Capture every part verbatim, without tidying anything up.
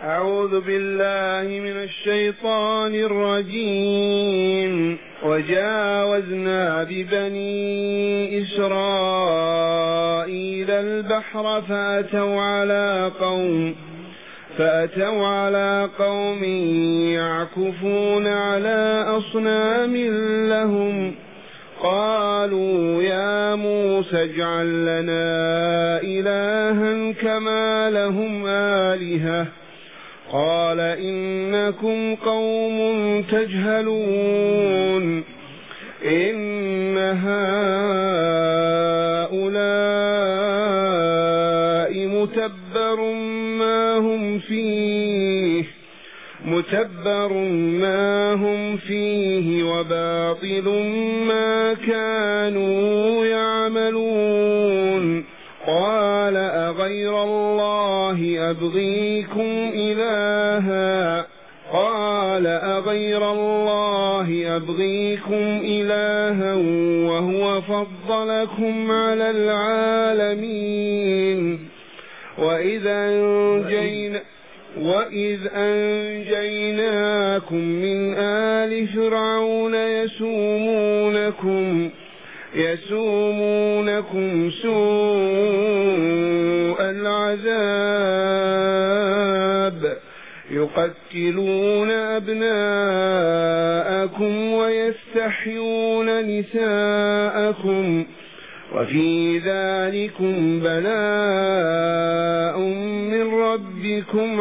أعوذ بالله من الشيطان الرجيم. وجاوزنا ببني إسرائيل البحر فأتوا على قوم فأتوا على قوم يعكفون على أصنام لهم قالوا يا موسى اجعل لنا إلها كما لهم آلهة قال إنكم قوم تجهلون إن هؤلاء متبر ما هم فيه متبر ما هم فيه وباطل ما كانوا يعملون قال أغير الله أبغيكم إلها قال أغير الله أبغيكم إلها وهو فضلكم على العالمين وإذ أنجينا وإذ أنجيناكم من آل فرعون يسومونكم يسومونكم سوء العذاب يقتلون أبناءكم ويستحيون نساءكم وفي ذلكم بلاء من ربكم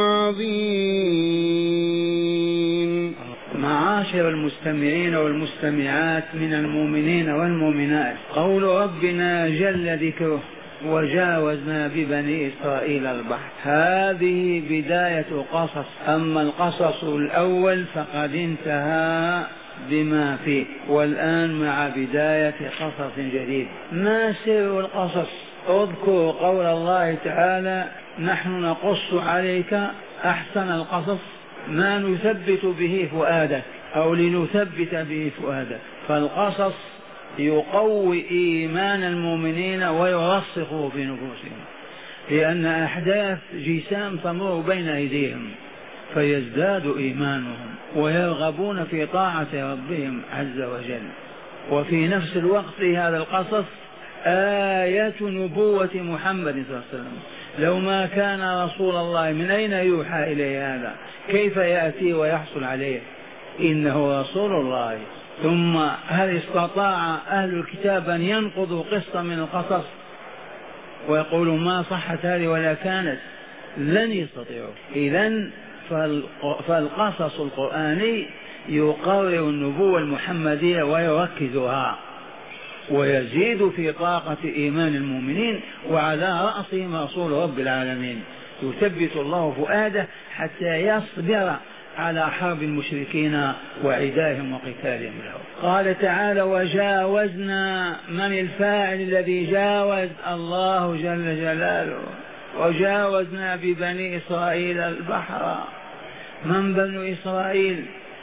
عظيم. معاشر المستمعين والمستمعات من المؤمنين والمؤمنات، قول ربنا جل ذكره وجاوزنا ببني إسرائيل البحر، هذه بداية قصص. أما القصص الأول فقد انتهى بما فيه، والآن مع بداية قصص جديد. ما سر القصص؟ اذكر قول الله تعالى نحن نقص عليك أحسن القصص ما نثبت به فؤادك أو لنثبت به فؤادك. فالقصص يقوي إيمان المؤمنين ويرسخه في نفوسهم، لأن أحداث جسام تمر بين أيديهم فيزداد إيمانهم ويرغبون في طاعة ربهم عز وجل. وفي نفس الوقت في هذا القصص آية نبوة محمد صلى الله عليه وسلم. لو ما كان رسول الله من أين يوحى إليه هذا؟ كيف يأتي ويحصل عليه؟ إنه رسول الله. ثم هل استطاع أهل الكتاب أن ينقضوا قصة من القصص ويقولوا ما صحت هذه ولا كانت؟ لن يستطيعوا. إذن فالقصص القرآني يقرر النبوة المحمدية ويركزها ويزيد في طاقة إيمان المؤمنين، وعلى رأسهم رسول رب العالمين يثبت الله فؤاده حتى يصبر على حرب المشركين وعدائهم وقتالهم له. قال تعالى وجاوزنا، من الفاعل الذي جاوز؟ الله جل جلاله. وجاوزنا ببني إسرائيل البحر. من بنو إسرائيل؟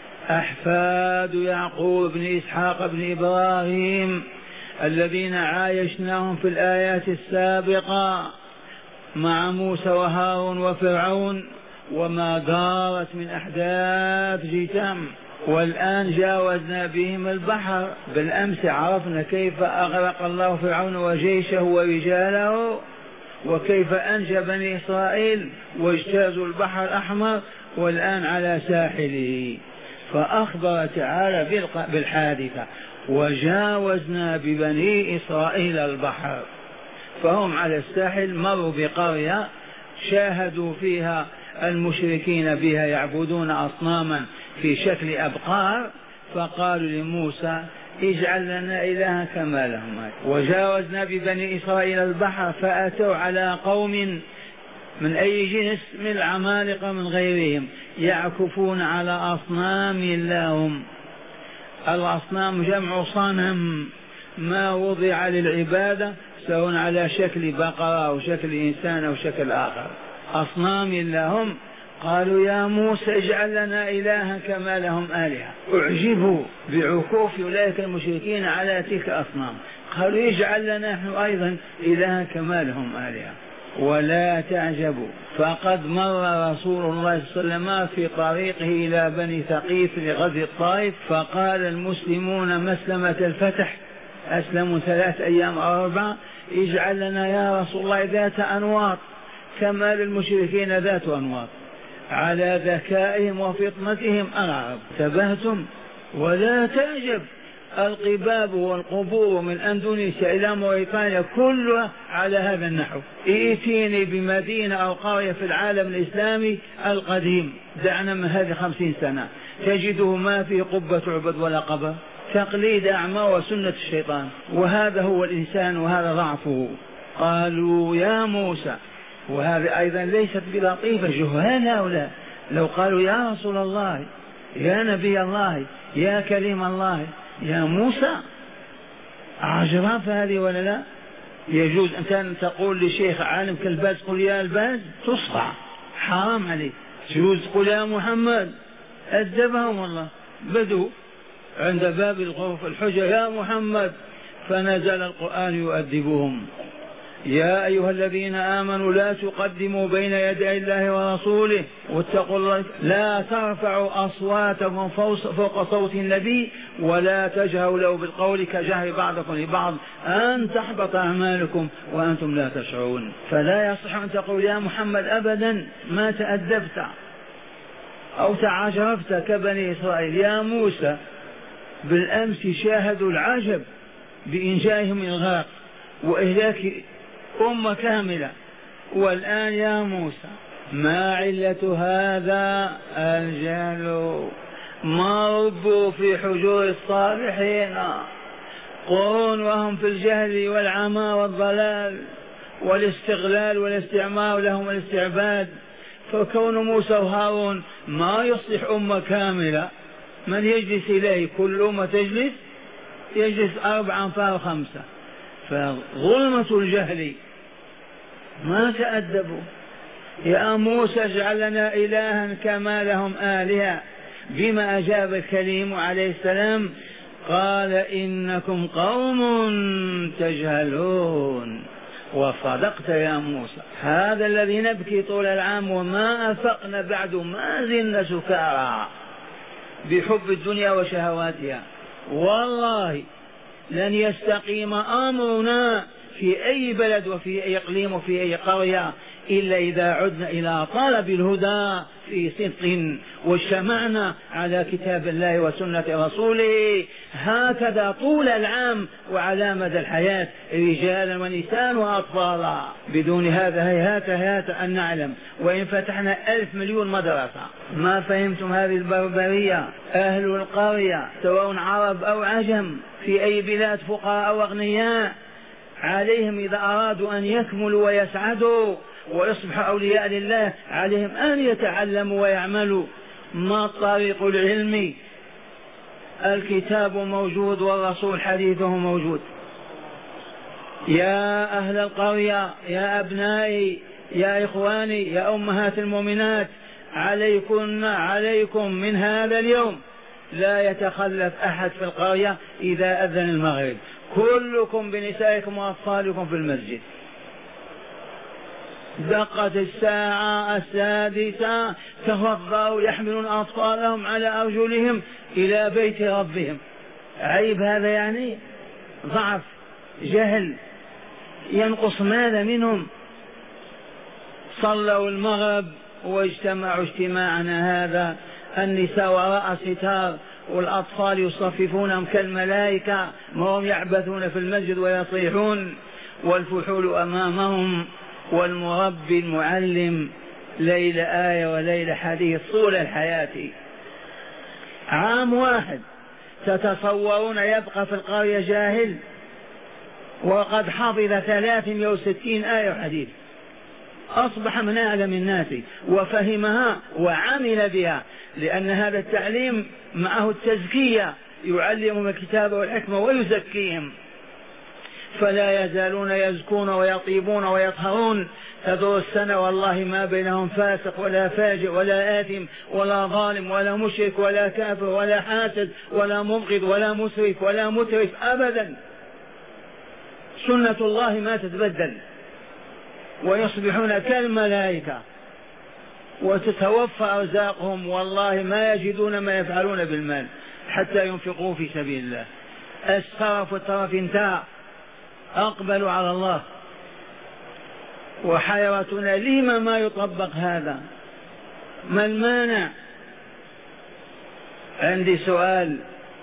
أحفاد يعقوب بن إسحاق بن إبراهيم الذين عايشناهم في الآيات السابقة مع موسى وهارون وفرعون وما دارت من أحداث جتام. والآن جاوزنا بهم البحر. بالأمس عرفنا كيف أغرق الله فرعون وجيشه ورجاله، وكيف أنجى بني إسرائيل واجتازوا البحر الأحمر، والآن على ساحله. فأخبر تعالى بالحادثة وجاوزنا ببني إسرائيل البحر. فهم على الساحل مروا بقرية شاهدوا فيها المشركين بها يعبدون أصناما في شكل أبقار، فقالوا لموسى اجعل لنا إلها كما لهم. وجاوزنا ببني إسرائيل البحر فأتوا على قوم من أي جنس؟ من العمالقة من غيرهم يعكفون على أصنام لهم. الأصنام جمع صنم ما وضع للعبادة، سواء على شكل بقرة أو شكل إنسان أو شكل آخر، أصنام لهم. قالوا يا موسى اجعل لنا إلها كما لهم آلهة. أعجبوا بعكوف أولئك المشركين على تلك الأصنام، قالوا اجعل لنا نحن أيضا إلها كما لهم آلهة. ولا تعجبوا فقد مر رسول الله صلى الله عليه وسلم في طريقه إلى بني ثقيف لغزو الطائف، فقال المسلمون مسلمة الفتح، أسلموا ثلاث أيام أو أربعة، اجعل لنا يا رسول الله ذات أنواط كما للمشركين ذات أنواط، على ذكائهم وفطنتهم العرب. تبهتم ولا تعجب، القباب والقبور من أندونيسيا إلى موريتانيا كلها على هذا النحو. ائتيني بمدينة أو قرية في العالم الإسلامي القديم، دعنا من هذه خمسين سنة، تجده ما في قبة تعبد ولا قبر، تقليد أعمى وسنة الشيطان، وهذا هو الإنسان وهذا ضعفه. قالوا يا موسى، وهذا أيضا ليست بلطيفة، جهال هؤلاء، لو قالوا يا رسول الله يا نبي الله يا كليم الله يا موسى، عجرف هذه ولا لا؟ يجوز أن تقول لشيخ عالم كالباز قل يا الباز، تصفع، حرام عليك. يجوز قل يا محمد، أدبهم والله، بدوا عند باب الغرف الحجة يا محمد، فنزل القرآن يؤدبهم. يا أيها الذين آمنوا لا تقدموا بين يدي الله ورسوله واتقوا الله، لا ترفعوا أصواتكم فوق صوت النبي ولا تجهروا له بالقول كجهر بعضكم لبعض أن تحبط أعمالكم وأنتم لا تشعرون. فلا يصح أن تقول يا محمد أبدا، ما تأدبت أو تعجرفت كبني إسرائيل. يا موسى بالأمس شاهدوا العجب بإنجائهم الغرق وإهلاك أمة كاملة، والآن يا موسى ما علة هذا؟ الجهل، ما ربوا في حجور الصالحين قرون وهم في الجهل والعمى والضلال والاستغلال والاستعمار لهم الاستعباد. فكون موسى وهارون ما يصلح أمة كاملة، من يجلس إليه؟ كل أمة تجلس يجلس أربعة أو خمسة، فظلمة الجهل ما تأدبوا. يا موسى اجعل لنا إلها كما لهم آلهة، بما أجاب الكليم عليه السلام قال إنكم قوم تجهلون. وصدقت يا موسى، هذا الذي نبكي طول العام وما أفقنا بعد، ما زلنا سكارى بحب الدنيا وشهواتها. والله لن يستقيم أمرنا في أي بلد وفي أي إقليم وفي أي قرية إلا إذا عدنا إلى طلب الهدى في صدق واجتمعنا على كتاب الله وسنة رسوله، هكذا طول العام وعلى مدى الحياة، رجالا ونساء وأطفالا. بدون هذا هيهات هيهات أن نعلم، وإن فتحنا ألف مليون مدرسة ما فهمتم هذه البربرية. أهل القرية سواء عرب أو عجم في أي بلاد، فقراء أو أغنياء، عليهم إذا أرادوا أن يكملوا ويسعدوا ويصبحوا أولياء لله عليهم أن يتعلموا ويعملوا. ما الطريق العلمي؟ الكتاب موجود والرسول حديثه موجود. يا أهل القرية، يا أبنائي، يا إخواني، يا أمهات المؤمنات، عليكن عليكم من هذا اليوم لا يتخلف أحد في القرية إذا أذن المغرب، كلكم بنسائكم وأطفالكم في المسجد. دقت الساعة السادسة توضأوا يحملون أطفالهم على أرجلهم إلى بيت ربهم. عيب هذا؟ يعني ضعف، جهل، ينقص ماذا منهم؟ صلوا المغرب واجتمعوا اجتماعنا هذا، النساء وراء ستار والأطفال يصففونهم كالملائكة، وهم يعبثون في المسجد ويصيحون، والفحول أمامهم، والمربي المعلم ليل آية وليل حديث طول الحياة. عام واحد تتصورون يبقى في القرية جاهل وقد حفظ ثلاثمائة وستين آية وحديث، أصبح من أعلم الناس وفهمها وعمل بها، لأن هذا التعليم معه التزكية، يعلمهم الكتاب والحكمة ويزكيهم، فلا يزالون يزكون ويطيبون ويطهرون. تدور السنة والله ما بينهم فاسق ولا فاجر ولا آثم ولا ظالم ولا مشرك ولا كافر ولا حاسد ولا مبغض ولا مسرف ولا مترف أبدا. سنة الله ما تتبدل. ويصبحون كالملائكة وتتوفى أرزاقهم، والله ما يجدون ما يفعلون بالمال حتى ينفقوا في سبيل الله. السرف والترف انتهى، أقبلوا على الله. وحيرتنا لما ما يطبق هذا؟ ما المانع؟ عندي سؤال.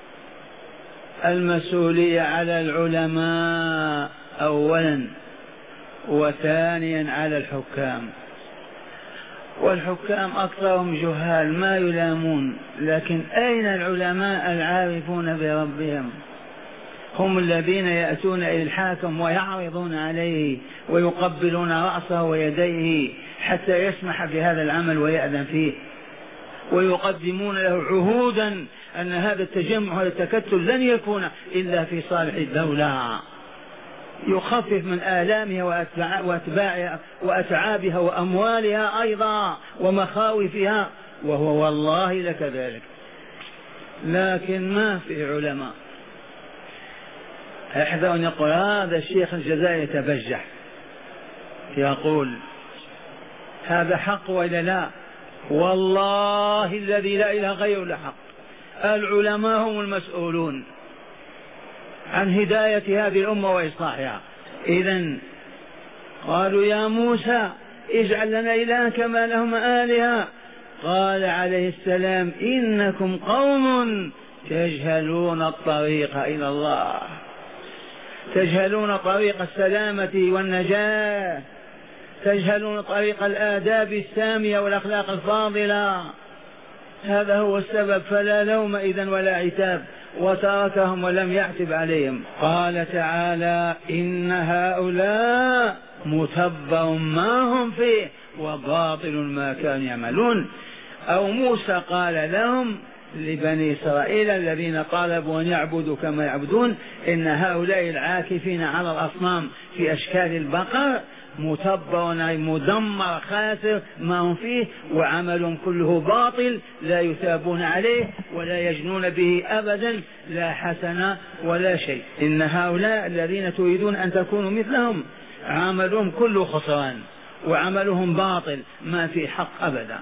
المسؤولية على العلماء أولا، وثانيا على الحكام. والحكام أكثرهم جهال ما يلامون، لكن أين العلماء العارفون بربهم؟ هم الذين يأتون إلى الحاكم ويعرضون عليه ويقبلون رأسه ويديه حتى يسمح بهذا العمل ويأذن فيه، ويقدمون له عهودا أن هذا التجمع هذا التكتل لن يكون إلا في صالح الدولة، يخفف من آلامها وأتباعها وأتعابها وأموالها أيضا ومخاوفها، وهو والله لكذلك. لكن ما في علماء. احذر أن يقول هذا الشيخ الجزائري يتبجح، يقول هذا حق ولا لا؟ والله الذي لا إله غيره لحق. العلماء هم المسؤولون عن هداية هذه الأمة وإصلاحها. إذن قالوا يا موسى اجعل لنا إلها كما لهم آلهة. قال عليه السلام إنكم قوم تجهلون الطريق إلى الله، تجهلون طريق السلامة والنجاة، تجهلون طريق الآداب السامية والأخلاق الفاضلة. هذا هو السبب، فلا لوم إذن ولا عتاب، وتركهم ولم يعتب عليهم. قال تعالى إن هؤلاء متبر ما هم فيه وباطل ما كانوا يعملون. أو موسى قال لهم لبني إسرائيل الذين طالبوا أن يعبدوا كما يعبدون إن هؤلاء العاكفين على الأصنام في أشكال البقر متبر أي مدمر خاسر ما هم فيه، وعمل كله باطل لا يثابون عليه ولا يجنون به أبدا، لا حسنة ولا شيء. إن هؤلاء الذين تريدون أن تكونوا مثلهم عملهم كله خسران وعملهم باطل ما في حق أبدا.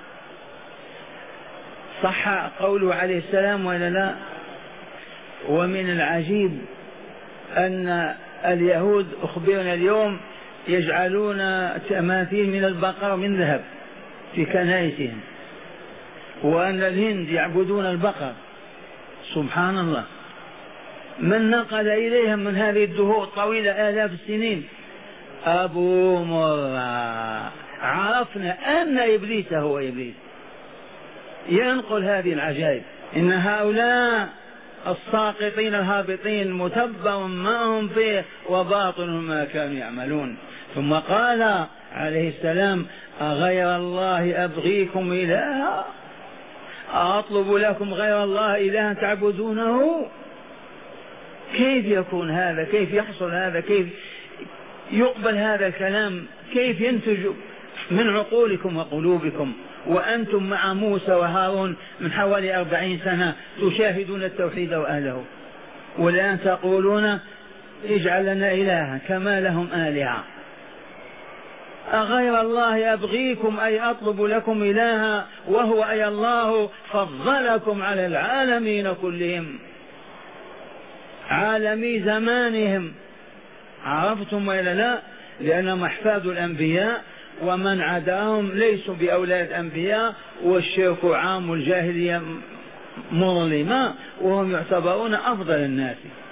صح قوله عليه السلام ولا لا؟ ومن العجيب أن اليهود أخبرنا اليوم يجعلون تماثيل من البقر من ذهب في كنائسهم، وأن الهند يعبدون البقر. سبحان الله، من نقل إليهم من هذه الدهور طويلة آلاف السنين؟ أبو مرة. عرفنا أن إبليس هو إبليس ينقل هذه العجائب. إن هؤلاء الساقطين الهابطين متبر ما هم فيه وباطل ما كانوا يعملون. ثم قال عليه السلام أغير الله أبغيكم إلها، أطلب لكم غير الله إلها تعبدونه؟ كيف يكون هذا؟ كيف يحصل هذا؟ كيف يقبل هذا الكلام؟ كيف ينتج من عقولكم وقلوبكم وأنتم مع موسى وهارون من حوالي أربعين سنة تشاهدون التوحيد وأهله، والآن تقولون اجعل لنا إلها كما لهم آلهة؟ أغير الله أبغيكم أي أطلب لكم إلها وهو أي الله فضلكم على العالمين كلهم، عالمي زمانهم. عرفتم ولا لا؟ لأنهم أحفاد الأنبياء، ومن عداهم ليسوا بأولاد أنبياء، والشرك عام الجاهلية مظلمة، وهم يعتبرون أفضل الناس.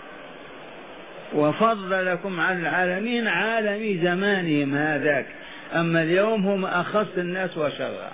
وفضلكم على العالمين عالمي زمانهم هذاك، أما اليوم هم أخص الناس وشرا.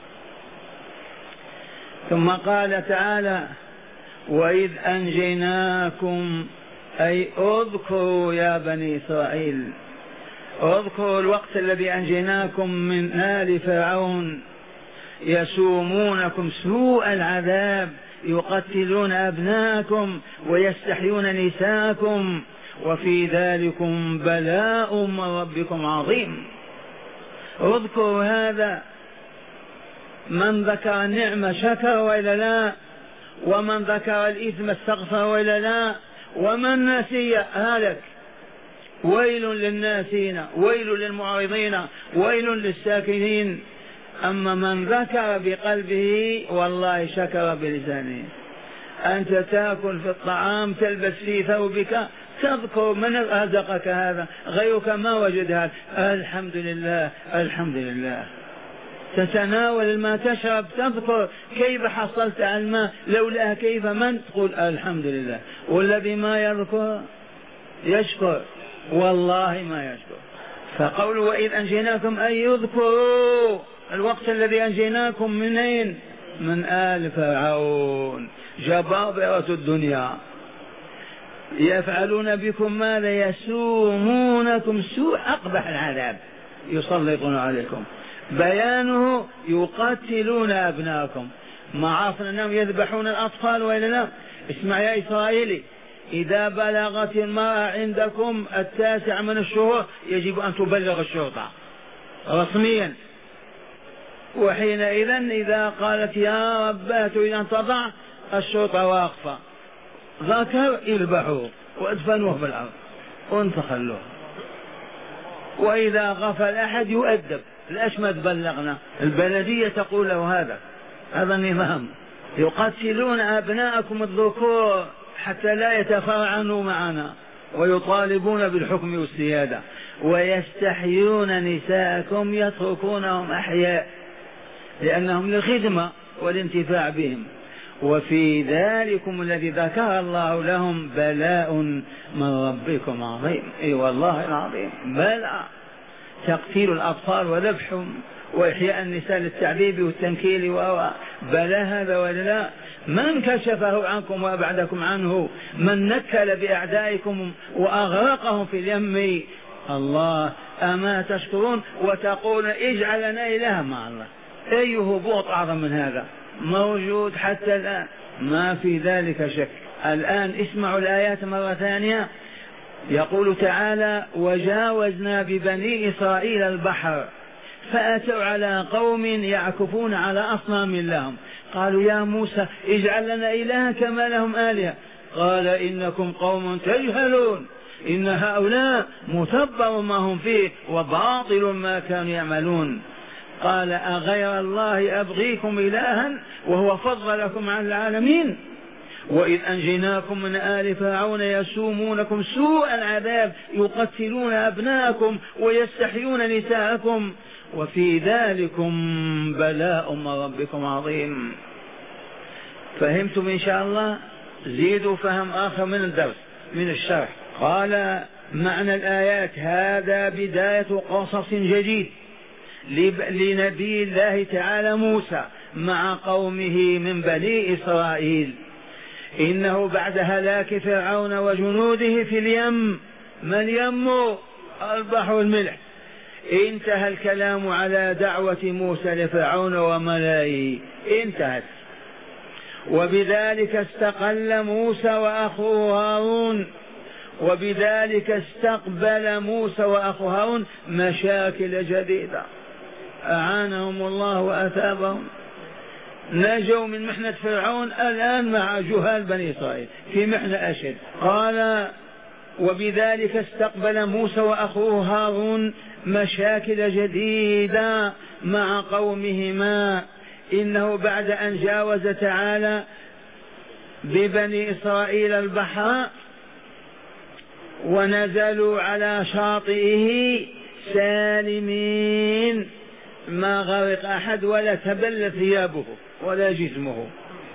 ثم قال تعالى وإذ أنجيناكم أي اذكروا يا بني إسرائيل، اذكروا الوقت الذي أنجيناكم من آل فرعون يسومونكم سوء العذاب، يقتلون أبناءكم ويستحيون نساءكم، وفي ذلكم بلاء من ربكم عظيم. اذكروا هذا. من ذكر النعمة شكر وإلا لا؟ ومن ذكر الإثم استغفر وإلا لا؟ ومن نسي هلك. ويل للناسين ويل للمعرضين ويل للساكنين. أما من ذكر بقلبه والله شكر بلسانه. أنت تأكل في الطعام، تلبس في ثوبك، تذكر من رزقك هذا، غيرك ما وجد هذا، الحمد لله الحمد لله. تتناول الماء، تشرب، تذكر كيف حصلت على الماء، لولا كيف من، تقول الحمد لله. والذي ما يذكر يشكر، والله ما يشكر. فقول وإذ أنجيناكم أن يذكروا الوقت الذي أنجيناكم منين؟ من آل فرعون جبابرة الدنيا. يفعلون بكم ماذا؟ يسومونكم سوء أقبح العذاب يسلطون عليكم. بيانه يقتلون أبناءكم. ما عرفنا أنهم يذبحون الأطفال وإلا لا؟ اسمع يا إسرائيلي، إذا بلغت المرأة عندكم التاسع من الشهور يجب أن تبلغ الشرطة رسميا. وحينئذ إذا قالت يا رب تريد أن تضع، الشرطة واقفة، ذكر يذبحوه وادفنوه في الأرض وانتخلوه. وإذا غفل أحد يؤدب، ليش ما تبلغنا؟ البلدية تقول له هذا هذا النظام. يقتلون أبناءكم الذكور حتى لا يتفاعلوا معنا ويطالبون بالحكم والسيادة، ويستحيون نساءكم يتركونهم أحياء لأنهم للخدمة والانتفاع بهم. وفي ذلكم الذي ذكر الله لهم بلاء من ربكم عظيم. اي والله العظيم بلاء. تقتيل الأطفال وذبحهم وإحياء النساء للتعذيب والتنكيل بلاء هذا ولا لا؟ من كشفه عنكم وأبعدكم عنه؟ من نكل بأعدائكم وأغرقهم في اليم؟ الله. أما تشكرون وتقول اجعل لنا إلها مع الله؟ أي هبوط أعظم من هذا موجود حتى الآن؟ ما في ذلك شك. الآن اسمعوا الآيات مرة ثانية. يقول تعالى وجاوزنا ببني إسرائيل البحر فأتوا على قوم يعكفون على أصنام لهم قالوا يا موسى اجعل لنا إلها كما لهم آلهة قال إنكم قوم تجهلون إن هؤلاء متبر ما هم فيه وباطل ما كانوا يعملون. قال أغير الله أبغيكم إلها وهو فضلكم على العالمين وإذ أنجيناكم من آل فرعون يسومونكم سوء العذاب يقتلون أبناءكم ويستحيون نساءكم وفي ذلكم بلاء من ربكم عظيم. فهمتم إن شاء الله؟ زيدوا فهم آخر من الدرس من الشرح. قال معنى الآيات هذا بداية قصص جديد لنبي الله تعالى موسى مع قومه من بني إسرائيل. إنه بعد هلاك فرعون وجنوده في اليم، ما اليم؟ البحر الملح، انتهى الكلام على دعوة موسى لفرعون وملئه، انتهت. وبذلك استقل موسى وأخوه هارون وبذلك استقبل موسى وأخوه هارون مشاكل جديدة أعانهم الله وأثابهم. نجوا من محنة فرعون، الآن مع جهال بني إسرائيل في محنة أشد. قال وبذلك استقبل موسى وأخوه هارون مشاكل جديدة مع قومهما. إنه بعد أن جاوز تعالى ببني إسرائيل البحر ونزلوا على شاطئه سالمين، ما غرق أحد ولا تبل ثيابه ولا جسمه،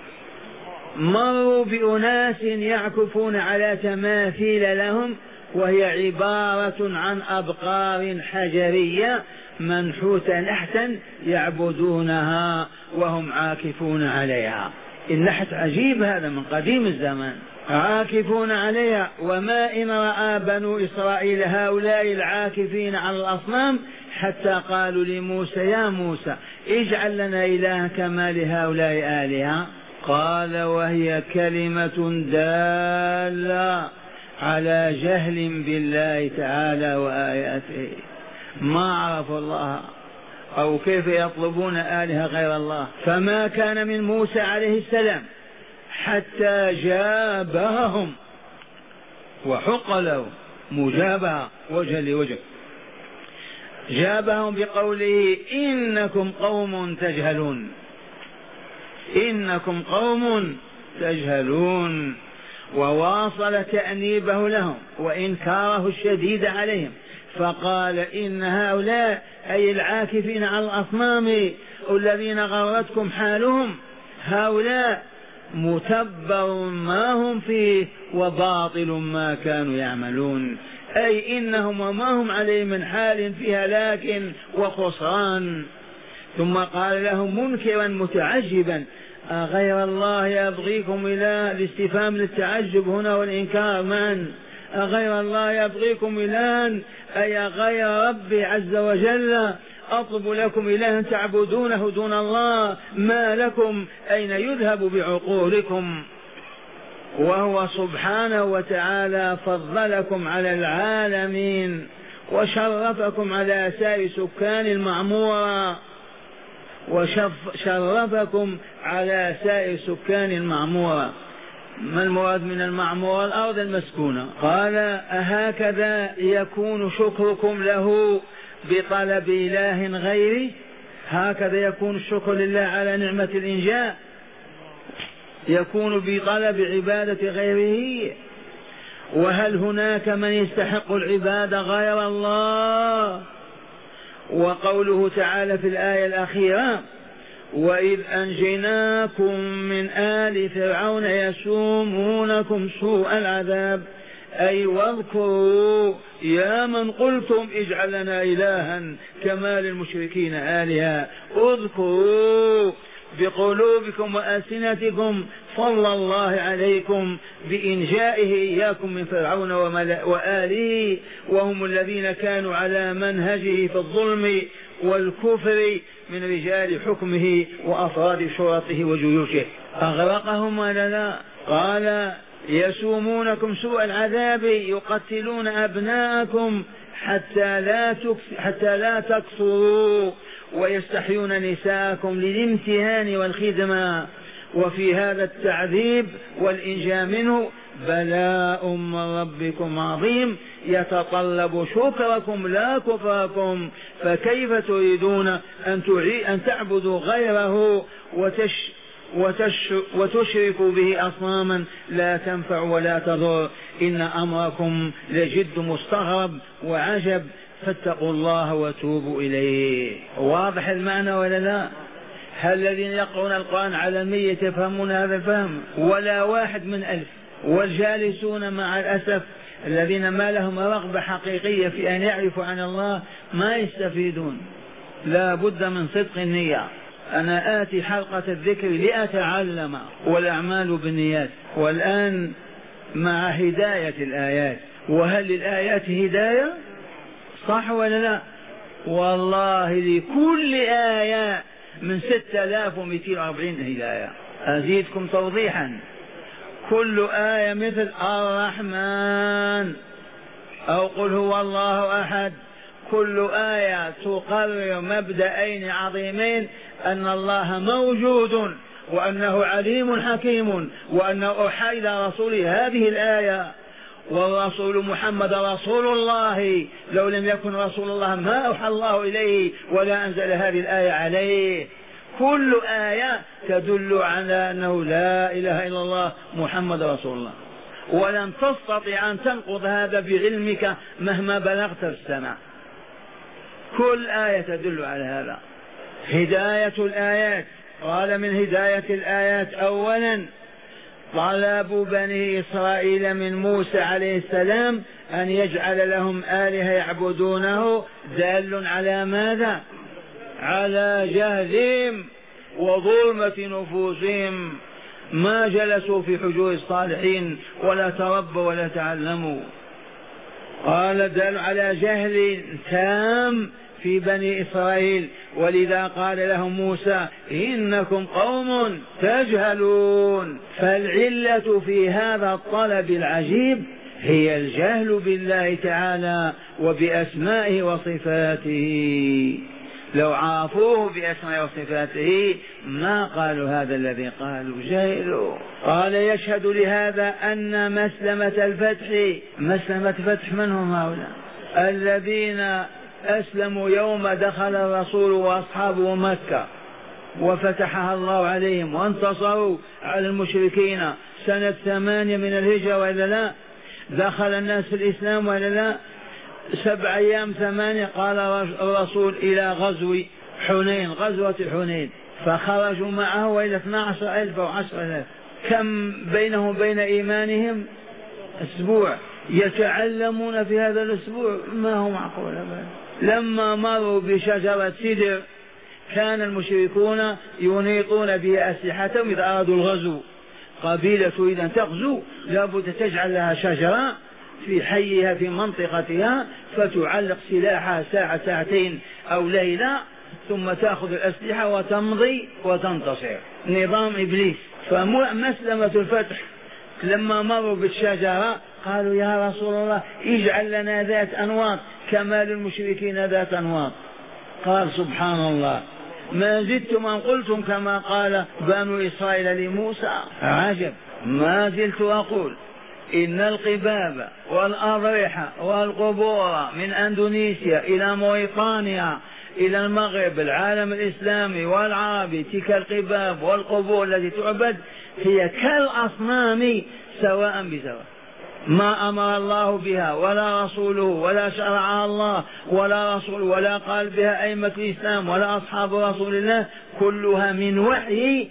مروا بأناس يعكفون على تماثيل لهم وهي عبارة عن أبقار حجرية منحوتة نحتا يعبدونها وهم عاكفون عليها. النحت عجيب هذا من قديم الزمان، عاكفون عليها. وما إن رأى بنو إسرائيل هؤلاء العاكفين على الأصنام حتى قالوا لموسى يا موسى اجعل لنا إلها كما لهؤلاء آلهة. قال وهي كلمة دالة على جهل بالله تعالى وآياته، ما عرفوا الله أو كيف يطلبون آلهة غير الله. فما كان من موسى عليه السلام حتى جابههم وحق له مجابهة وجه لوجه. جابهم بقوله إنكم قوم تجهلون، إنكم قوم تجهلون، وواصل تأنيبه لهم وإنكاره الشديد عليهم، فقال إن هؤلاء أي العاكفين على الأصنام الذين غرتكم حالهم هؤلاء متبر ما هم فيه وباطل ما كانوا يعملون، أي إنهم وما هم عليه من حال فيها لكن وخسران. ثم قال لهم منكرا متعجبا أغير الله يبغيكم إله، الاستفهام للتعجب هنا والإنكار من أغير الله يبغيكم إلها أي غير ربي عز وجل أطلب لكم إلها تعبدونه دون الله، ما لكم أين يذهب بعقولكم؟ وهو سبحانه وتعالى فضلكم على العالمين وشرفكم على سائر سكان المعمورة، وشرفكم على سائر سكان المعمورة. ما المراد من المعمورة؟ الأرض المسكونة. قال أهكذا يكون شكركم له بطلب إله غيره؟ هكذا يكون الشكر لله على نعمة الإنجاء، يكون بطلب عبادة غيره؟ وهل هناك من يستحق العبادة غير الله؟ وقوله تعالى في الآية الأخيرة وإذ أنجيناكم من آل فرعون يسومونكم سوء العذاب، أي واذكروا يا من قلتم اجعل لنا إلها كما للمشركين آلهة، اذكروا بقلوبكم وألسنتكم فضل الله عليكم بإنجائه إياكم من فرعون وآله، وهم الذين كانوا على منهجه في الظلم والكفر من رجال حكمه وأفراد شرطه وجيوشه. أغرقهم ولا لا؟ قال يسومونكم سوء العذاب يقتلون أبناءكم حتى لا حتى لا تكثروا ويستحيون نساءكم للامتهان والخدمة، وفي هذا التعذيب والإنجاء منه بلاء من ربكم عظيم يتطلب شكركم لا كفركم، فكيف تريدون أن, أن تعبدوا غيره وتش وتش وتشركوا به أصناما لا تنفع ولا تضر؟ إن أمركم لجد مستغرب وعجب، فاتقوا الله وتوبوا إليه. واضح المعنى ولا لا؟ هل الذين يقرؤون القرآن على المية يفهمون هذا الفهم؟ ولا واحد من ألف. والجالسون مع الأسف الذين ما لهم رغبة حقيقية في أن يعرفوا عن الله ما يستفيدون. لا بد من صدق النية. أنا آتي حلقة الذكر لأتعلم والأعمال بالنيات، والآن مع هداية الآيات. وهل للآيات هداية؟ صح ولا لا؟ والله لكل آية من ستة آلاف ومئتين وأربعين هداية. أزيدكم توضيحا، كل آية مثل الرحمن أو قل هو الله أحد، كل آية تقرر مبدأين عظيمين: أن الله موجود وأنه عليم حكيم وأنه أوحى إلى رسوله هذه الآية، والرسول محمد رسول الله، لو لم يكن رسول الله ما أوحى الله إليه ولا أنزل هذه الآية عليه. كل آية تدل على أنه لا إله إلا الله محمد رسول الله، ولن تستطيع أن تنقض هذا بعلمك مهما بلغت في السماء. كل آية تدل على هذا. هداية الآيات، قال من هداية الآيات أولا طلب بني إسرائيل من موسى عليه السلام أن يجعل لهم آلهة يعبدونه، دال على ماذا؟ على جهلهم وظلمة نفوسهم، ما جلسوا في حجور الصالحين ولا تربوا ولا تعلموا. قال دال على جهل تام في بني إسرائيل، ولذا قال لهم موسى إنكم قوم تجهلون. فالعلة في هذا الطلب العجيب هي الجهل بالله تعالى وبأسمائه وصفاته. لو عرفوه بأسماء وصفاته ما قالوا هذا الذي قالوا، جاهلوا. قال يشهد لهذا أن مسلمة الفتح، مسلمة الفتح من هم هؤلاء؟ الذين أسلموا يوم دخل الرسول وأصحابه مكة وفتحها الله عليهم وانتصروا على المشركين سنة ثمانية من الهجرة، وإلا لا؟ دخل الناس في الإسلام وإلا لا؟ سبع أيام ثمانية قال الرسول إلى غزو حنين، غزوة حنين، فخرجوا معه وإلى اثنا عشر ألف أو عشر ألف. كم بينهم بين إيمانهم؟ أسبوع. يتعلمون في هذا الأسبوع ما هو معقول أبدا. لما مروا بشجرة سدر كان المشركون ينيطون بها أسلحتهم إذا أرادوا الغزو. قبيلة إذا تغزو لابد تجعل لها شجرة في حيها في منطقتها فتعلق سلاحها ساعة ساعتين أو ليلة، ثم تأخذ الأسلحة وتمضي وتنتصر. نظام إبليس. فمسلمة الفتح لما مروا بالشجرة قالوا يا رسول الله اجعل لنا ذات أنواط كما للمشركين ذات أنواط. قال سبحان الله ما زدتم أن قلتم كما قال بنو إسرائيل لموسى. عجب. ما زلت أقول إن القباب والأضرحة والقبور من أندونيسيا إلى موريطانيا إلى المغرب العالم الإسلامي والعربي، تلك القباب والقبور التي تعبد هي كالأصنام سواء بسواء، ما أمر الله بها ولا رسوله ولا شرعها الله ولا رسول ولا قال بها أئمة الإسلام ولا أصحاب رسول الله، كلها من وحي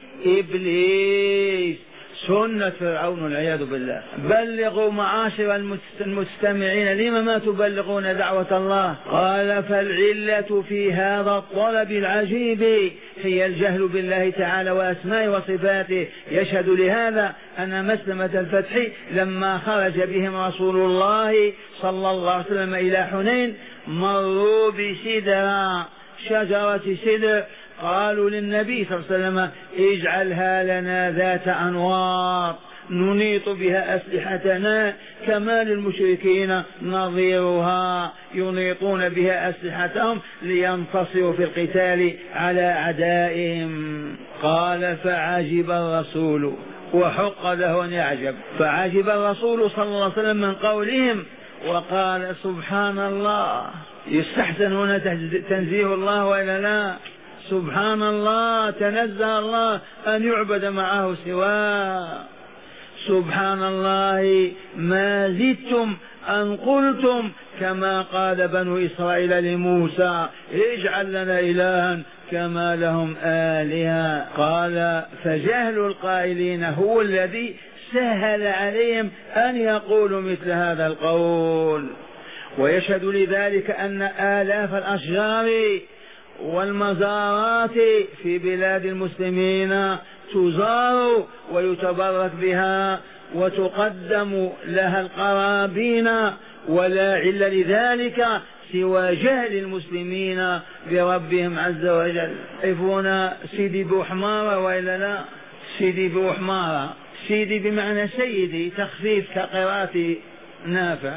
إبليس، سنة فرعون والعياذ بالله. بلغوا معاشر المستمعين لما ما تبلغون دعوة الله. قال فالعلة في هذا الطلب العجيب هي الجهل بالله تعالى وأسماء وصفاته. يشهد لهذا أن مسلمة الفتح لما خرج بهم رسول الله صلى الله عليه وسلم إلى حنين مروا بسدر، شجرة سدر، قالوا للنبي صلى الله عليه وسلم اجعلها لنا ذات أنوار ننيط بها أسلحتنا كما للمشركين نظيرها ينيطون بها أسلحتهم لينتصروا في القتال على أعدائهم. قال فعجب الرسول وحق له أن يعجب، فعجب الرسول صلى الله عليه وسلم من قولهم وقال سبحان الله. يستحسن هنا تنزيه الله وإلا لا؟ سبحان الله، تنزه الله أن يعبد معه سواه. سبحان الله ما زدتم أن قلتم كما قال بنو إسرائيل لموسى اجعل لنا إلها كما لهم آلهة. قال فجهل القائلين هو الذي سهل عليهم أن يقولوا مثل هذا القول. ويشهد لذلك أن آلاف الأشجار والمزارات في بلاد المسلمين تزار ويتبرك بها وتقدم لها القرابين، ولا عل لذلك سوى جهل المسلمين بربهم عز وجل. تعرفون سيدي بوحمارة وإلا لا؟ سيدي بوحمارة، سيدي بمعنى سيدي، تخفيف كقراءة نافع،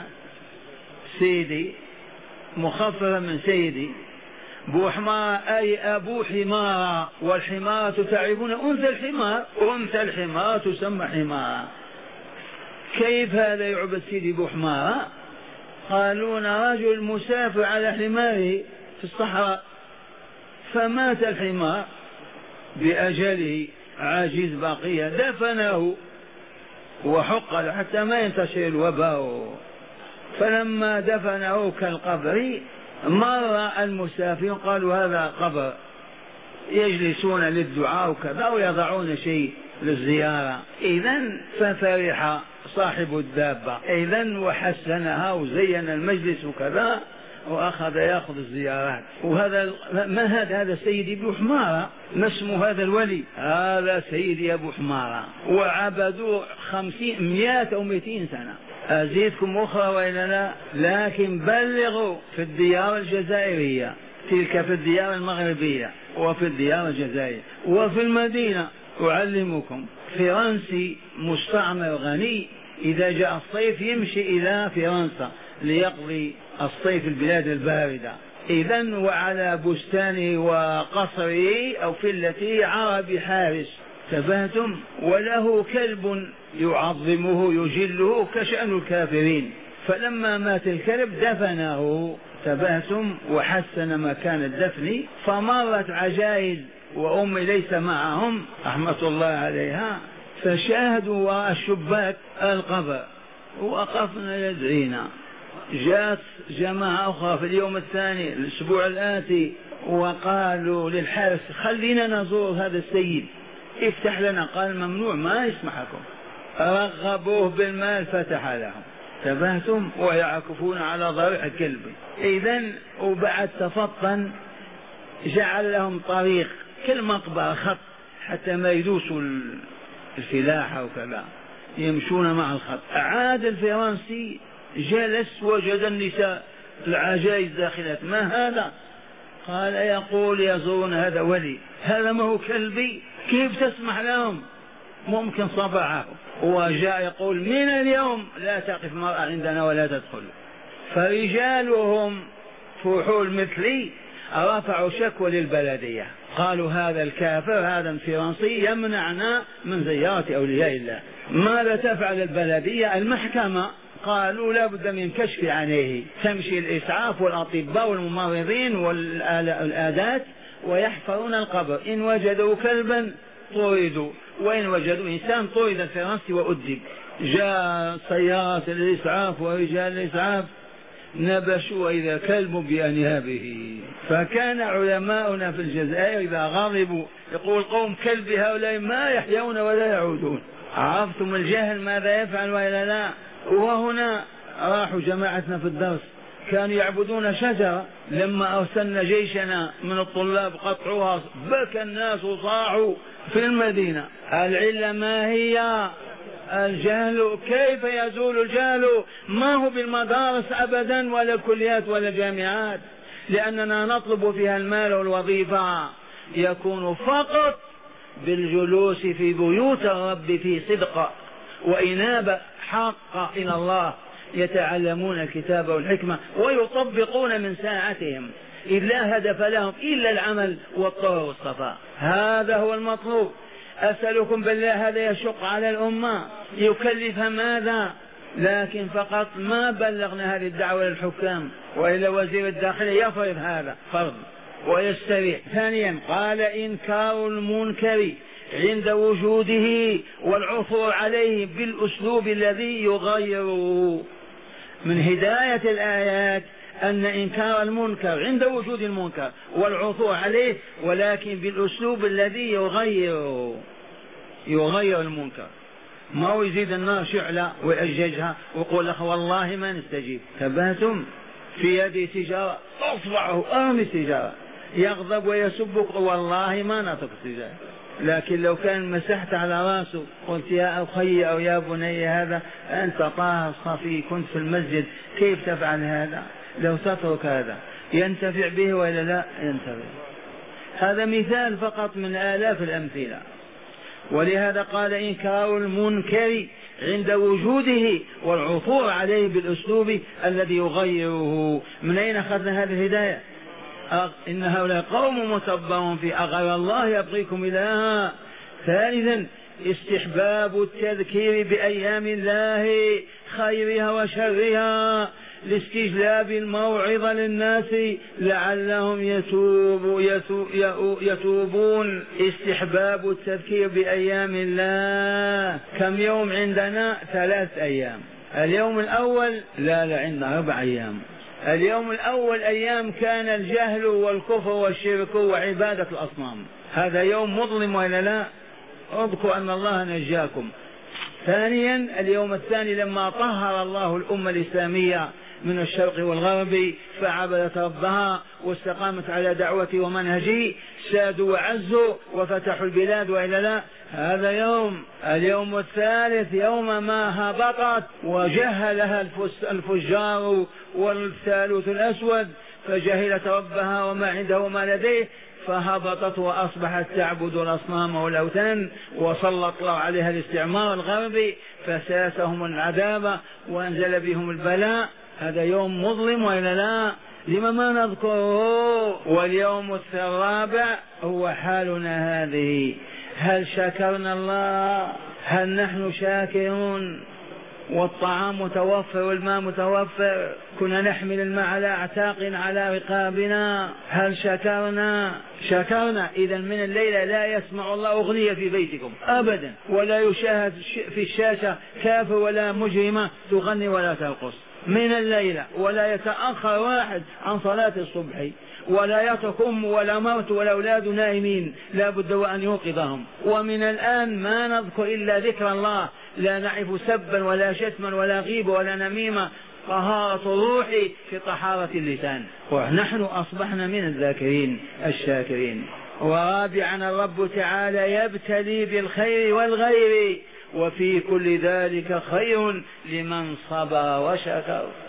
سيدي مخففة من سيدي. بوحمارة أي أبو حمارة، والحمارة تعرفون أنثى الحمار، أنثى الحمار تسمى حمارة. كيف هذا يعبد سيدي بوحمارة؟ قالون رجل مسافر على حماره في الصحراء فمات الحمار بأجله، عاجز بقية، دفنه وحق حتى ما ينتشر الوباء. فلما دفنه كالقبر مر المسافرين قالوا هذا قبر، يجلسون للدعاء وكذا ويضعون شيء للزيارة. إذن ففرح صاحب الدابة إذن وحسنها وزين المجلس وكذا وأخذ يأخذ الزيارات. وهذا ما هذا؟ هذا سيدي أبو حمارة، ما اسم هذا الولي؟ هذا سيدي أبو حمارة. وعبدوا خمسين مئة أو مئتين سنة. أزيدكم أخرى وإلا لا؟ لكن بلغوا في الديار الجزائرية، تلك في الديار المغربية وفي الديار الجزائرية وفي المدينة. أعلمكم فرنسي مستعمر غني إذا جاء الصيف يمشي إلى فرنسا ليقضي الصيف البلاد الباردة، إذن وعلى بستانه وقصره أو فلته عرب حارس، تفهتم؟ وله كلب يعظمه يجله كشأن الكافرين، فلما مات الكلب دفنه، تبهتم؟ وحسن مكان الدفن. فمرت عجائز وأمي ليس معهم رحمة الله عليها، فشاهدوا وراء الشباك القبر، وقفنا يدعينا. جاءت جماعة أخرى في اليوم الثاني الأسبوع الآتي وقالوا للحارس خلينا نزور هذا السيد، افتح لنا. قال ممنوع، ما يسمحكم. رغبوه بالمال فتح لهم، تبهتم؟ ويعكفون على ضرع الكلب. إذن وبعد تفطن جعل لهم طريق كل مقبرة خط حتى ما يدوسوا الفلاحة وكذا، يمشون مع الخط. عاد الفرنسي جلس وجد النساء العجائز داخلات، ما هذا؟ قال يقول يزورون هذا ولي، هذا ما هو كلبي، كيف تسمح لهم؟ ممكن صبعه. وجاء يقول من اليوم لا تقف مرأة عندنا ولا تدخل. فرجالهم فحول مثلي رفعوا شكوى للبلدية، قالوا هذا الكافر هذا الفرنسي يمنعنا من زيارة أولياء الله. ماذا تفعل البلدية؟ المحكمة قالوا لا بد من كشف عليه، تمشي الإسعاف والأطباء والممرضين والآلات ويحفرون القبر، إن وجدوا كلبا طردوا، وإن وجدوا إنسان طرد الفرنسي وأدب. جاء سيارات الإسعاف ورجال الإسعاف نبشوا وإذا كلب بأنيابه. فكان علماؤنا في الجزائر إذا غضبوا يقول قوم كلب هؤلاء ما يحيون ولا يعودون. عرفتم الجهل ماذا يفعل وإلا لا؟ وهنا راحوا جماعتنا في الدرس كانوا يعبدون شجرة، لما أرسلنا جيشنا من الطلاب قطعوها، بكى الناس وصاحوا في المدينة. العلة ما هي؟ الجهل. كيف يزول الجهل؟ ما هو بالمدارس أبدا ولا الكليات ولا الجامعات، لأننا نطلب فيها المال والوظيفة، يكون فقط بالجلوس في بيوت الرب في صدق وإنابة حق إلى الله، يتعلمون الكتاب والحكمة ويطبقون من ساعتهم، إذ لا هدف لهم إلا العمل والطهر والصفاء. هذا هو المطلوب. أسألكم بالله هذا يشق على الأمة، يكلفها ماذا؟ لكن فقط ما بلغنا هذه الدعوة للحكام، وإلا وزير الداخلية يفرض هذا فرض ويستريح. ثانيا قال إنكار المنكر عند وجوده والعثور عليه بالأسلوب الذي يغيره. من هداية الآيات أن إنكار المنكر عند وجود المنكر والعثور عليه، ولكن بالأسلوب الذي يغير يغير المنكر، ما هو يزيد النار شعلة ويأججها ويقول لك والله ما نستجيب. تبهتم؟ في يدي سيجارة أصبعه أرمي السيجارة، يغضب ويسبك والله ما نطق السيجارة. لكن لو كان مسحت على راسه قلت يا أخي أو يا بني هذا أنت طاهر صفي كنت في المسجد، كيف تفعل هذا؟ لو تترك هذا ينتفع به ولا لا ينتفع؟ هذا مثال فقط من آلاف الأمثلة. ولهذا قال إنكار المنكر عند وجوده والعثور عليه بالأسلوب الذي يغيره. من أين أخذنا هذه الهداية؟ إن هؤلاء قوم متبرون في أغير الله يبغيكم إلها. ثالثا استحباب التذكير بأيام الله خيرها وشرها لاستجلاب الموعظة للناس لعلهم يتوب يتوبون. استحباب التذكير بأيام الله. كم يوم عندنا؟ ثلاث أيام. اليوم الأول لا لا عندنا أربع أيام. اليوم الأول أيام كان الجهل والكفر والشرك وعبادة الأصنام، هذا يوم مظلم ولا لا؟ اذكروا أن الله نجاكم. ثانيا اليوم الثاني لما طهر الله الأمة الإسلامية من الشرق والغرب فعبدت ربها واستقامت على دعوته ومنهجه، سادوا وعزوا وفتحوا البلاد وإلا لا؟ هذا يوم. اليوم الثالث يوم ما هبطت وجهلها الفجار والثالوث الأسود، فجهلت ربها وما عنده وما لديه، فهبطت وأصبحت تعبد الأصنام والأوثان، وسلط الله عليها الاستعمار الغربي فساسهم العذاب وأنزل بهم البلاء. هذا يوم مظلم وإلا لا؟ لما ما نذكره؟ واليوم الرابع هو حالنا هذه. هل شكرنا الله؟ هل نحن شاكرون؟ والطعام متوفر والماء متوفر، كنا نحمل الماء على أعتاقنا على رقابنا، هل شكرنا؟ شكرنا. إذا من الليلة لا يسمع الله أغنية في بيتكم أبدا، ولا يشاهد في الشاشة كافر ولا مجرمة تغني ولا ترقص من الليلة، ولا يتأخر واحد عن صلاة الصبح، ولا يترك أم ولا مرت ولا أولاد نائمين، لا بد وأن يوقظهم. ومن الآن ما نذكر إلا ذكر الله، لا نعرف سبا ولا شتما ولا غيبة ولا نميمة، طهارة الروح في طهارة اللسان، ونحن أصبحنا من الذاكرين الشاكرين. ورابعا الرب تعالى يبتلي بالخير والغير، وفي كل ذلك خير لمن صبر وشكر.